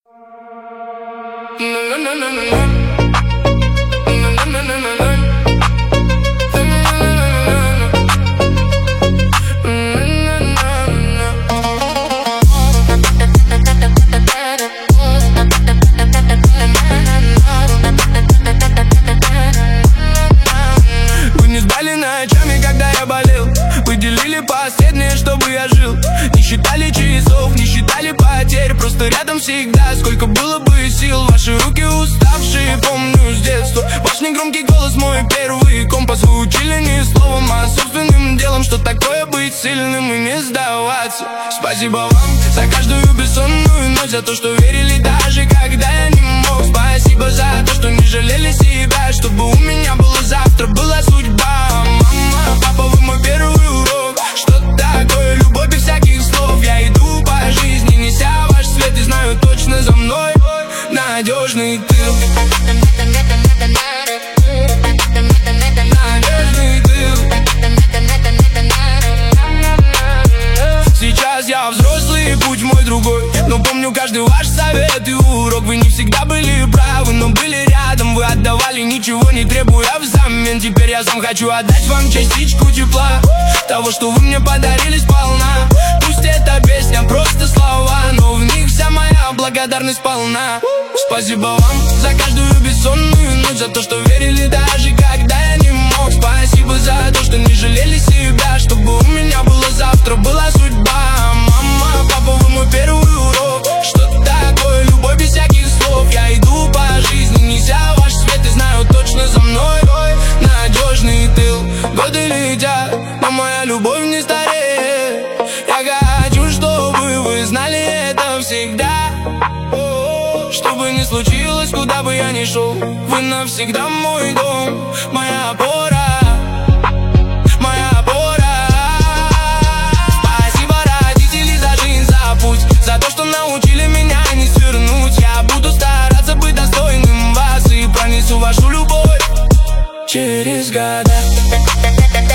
Вы не спали ночами, когда я болел. Вы делили последнее, чтобы я жил. Не считали часов, не считали потерь. Просто рядом всегда, сколько было бы сил. Ваши руки уставшие, помню с детства. Ваш негромкий голос, мой первый компас. Вы учили не словом, а собственным делом, что такое быть сильным и не сдаваться. Спасибо вам за каждую бессонную ночь, за то, что верили даже когда я не мог. Спасибо за то, что не жалели себя, чтобы у меня было завтра, была судьба. Мама, папа, вы мой первый урок. Что такое любовь без всяких слов? Я иду по жизни, неся ваш свет, и знаю точно за мной надежный тыл. Надежный тыл. Сейчас я взрослый, путь мой другой, но помню каждый ваш совет и урок. Вы не всегда были правы, но были рядом. Вы отдавали, ничего не требуя взамен. Теперь я сам хочу отдать вам частичку тепла, того, что вы мне подарили сполна. Пусть эта песня просто слова, но в них вся моя благодарность полна. Спасибо вам за каждую бессонную ночь, за то, что верили даже когда я не мог. Спасибо за то, что не жалели себя, чтобы у меня было завтра, была судьба. Мама, папа, вы мой первый урок. Что такое любовь без всяких слов? Я иду по жизни, неся ваш свет, и знаю точно за мной надежный тыл. Годы летят, но моя любовь не стареет. Я хочу, чтобы вы знали это всегда. Что бы ни случилось, куда бы я ни шел, вы навсегда мой дом, моя опора, моя опора. Спасибо, родители, за жизнь, за путь, за то, что научили меня не свернуть. Я буду стараться быть достойным вас и пронесу вашу любовь через года.